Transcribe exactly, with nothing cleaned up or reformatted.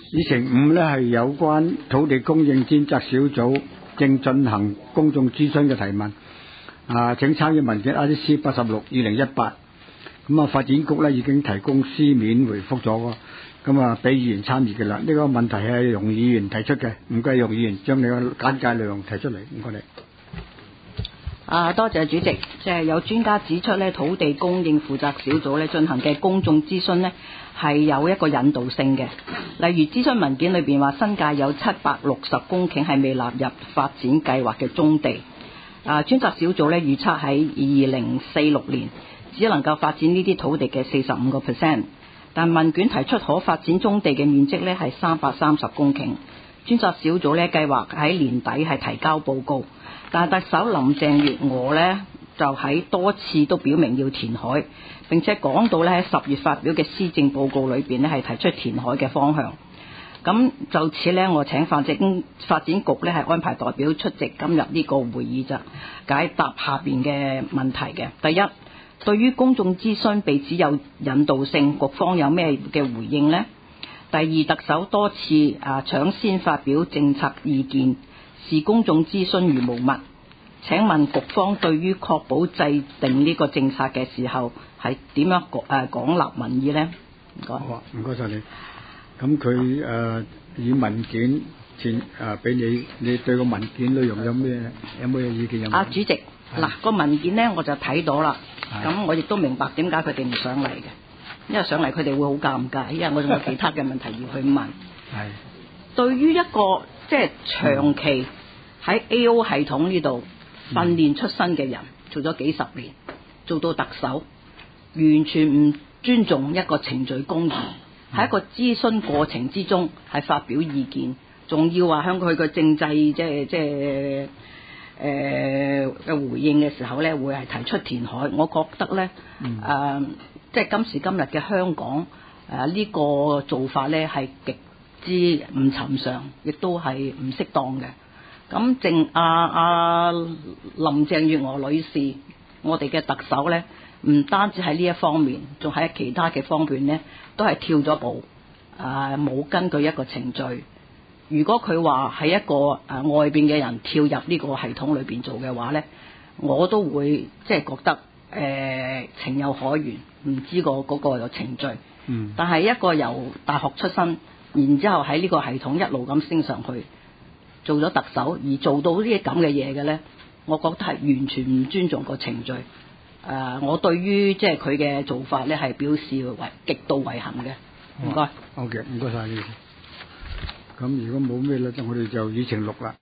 議程五咧係有關土地供應專責小組正進行公眾諮詢嘅提問。啊，請參閱文件 I C 八十六二零一八。咁啊，發展局咧已經提供書面回覆咗，咁啊俾議員參與嘅啦。呢、這個問題係容議員提出嘅，唔該容議員將你個簡介內容提出嚟，唔該你。 啊，多謝主席。即係有專家指出咧，土地供應負責小組咧進行嘅公眾諮詢呢係有一個引導性嘅。例如諮詢文件裏邊話，新界有七百六十公頃係未納入發展計劃嘅棕地。啊，專責小組咧預測喺二零四六年只能夠發展呢啲土地嘅四十五個 percent， 但問卷提出可發展棕地嘅面積咧係三百三十公頃。專責小組咧計劃喺年底係提交報告，但係特首林鄭月娥呢就喺多次都表明要填海，並且講到咧喺十月發表嘅施政報告裏邊咧係提出填海嘅方向。咁就此呢，我請發展發展局呢係安排代表出席今日呢個會議，就解答下邊嘅問題嘅。第一，對於公眾諮詢被指有引導性，局方有咩嘅回應呢？第二，特首多次啊搶先發表政策意見，視公眾諮詢如無物。請問局方對於確保制定呢個政策嘅時候係點樣誒廣納民意呢？唔該。 好啊，唔該晒你。咁佢誒以文件前誒俾你，你對個文件內容有咩有冇意見有冇？ 啊，主席，嗱個文件呢我就睇到啦，咁我亦都明白點解佢哋唔上嚟嘅，因為上嚟佢哋會好尷尬，因為我仲有其他嘅問題要去問。係。對於一個即係長期喺 A O 系統呢度訓練出身嘅人，做咗幾十年，做到特首，完全唔尊重一個程序公義。喺一個諮詢過程之中係發表意見，仲要話向佢嘅政制即係即係誒嘅回應嘅時候咧，會係提出填海。我覺得咧誒、嗯呃，即係今時今日嘅香港誒呢、呃這個做法咧係極之唔尋常，亦都係唔適當嘅。咁正阿阿林鄭月娥女士，我哋嘅特首咧，唔單止喺呢一方面，仲喺其他嘅方面呢，都係跳咗步，啊、呃、冇根據一個程序。如果佢話係一個誒、呃、外邊嘅人跳入呢個系統裏邊做嘅話呢，我都會即係覺得誒、呃、情有可原，唔知個嗰個程序。嗯。但係一個由大學出身，然之後喺呢個系統一路咁升上去，做咗特首而做到呢啲咁嘅嘢嘅呢，我覺得係完全唔尊重個程序。誒、呃，我對於即係佢嘅做法咧，係表示為極度遺憾嘅。唔該。 好嘅，唔該晒你。咁如果冇咩咧，就我哋就議程錄啦。